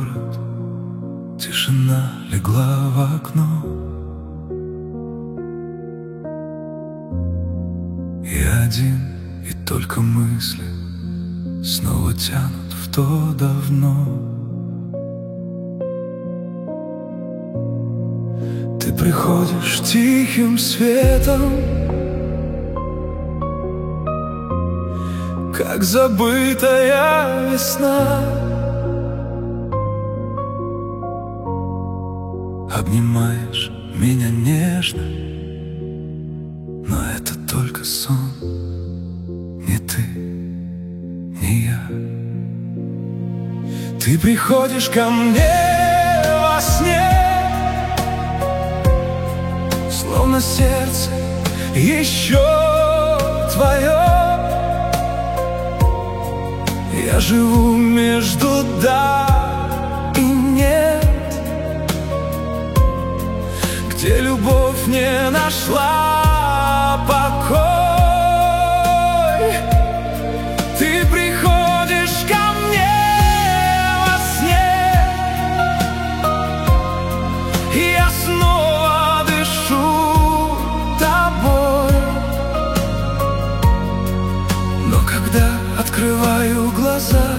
город, тишина легла в окно, и один, и только мысли снова тянут в то давно. Ты приходишь тихим светом, как забытая весна, обнимаешь меня нежно, но это только сон, не ты, не я. Ты приходишь ко мне во сне, словно сердце еще твое. Я живу между да и нет, где любовь не нашла покой. Ты приходишь ко мне во сне, и я снова дышу тобой. Но когда открываю глаза,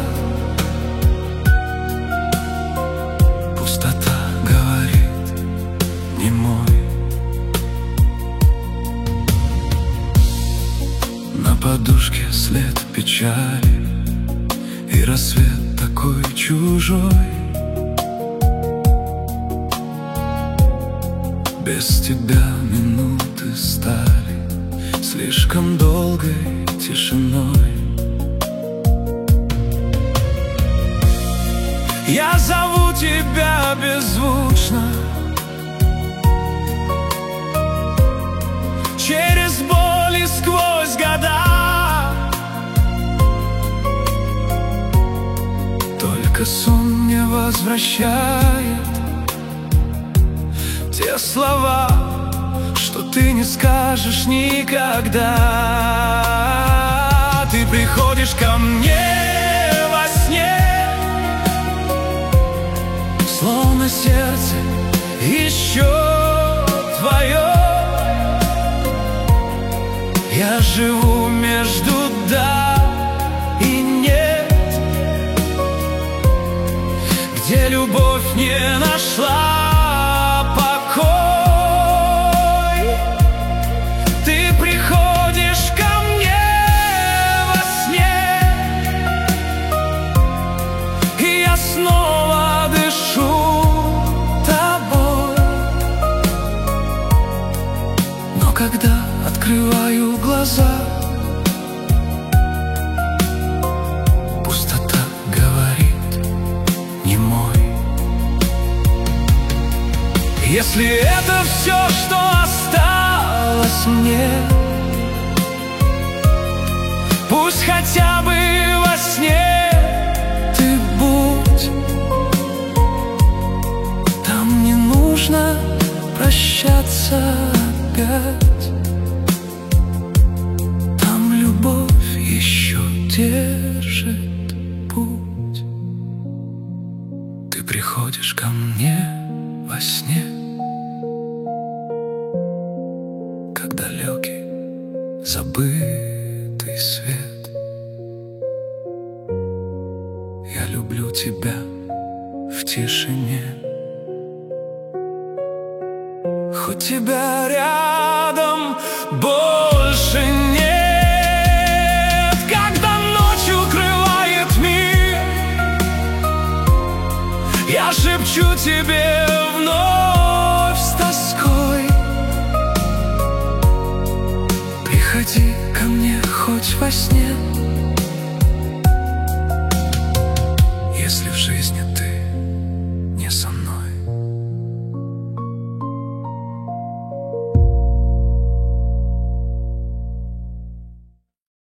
пустота говорит: не мой. На подушке след печали, и рассвет такой чужой. Без тебя минуты стали слишком долгой тишиной. Я зову тебя беззвучно, через боль и сквозь года. Только сон не возвращает те слова, что ты не скажешь никогда. Ты приходишь ко мне во сне, словно сердце еще твое. Я живу между да и нет, где любовь не нашла покой. Ты приходишь ко мне во сне, и я снова дышу тобой. Но когда открываю глаза, пустота говорит: не мой. Если это все, что осталось мне, пусть хотя бы во сне ты будь. Там не нужно прощаться опять, там любовь еще держит путь. Ты приходишь ко мне во сне, как далекий забытый свет. Я люблю тебя в тишине, хоть тебя рядом больше нет. Когда ночь укрывает мир, я шепчу тебе вновь с тоской: приходи ко мне хоть во сне. Если в жизни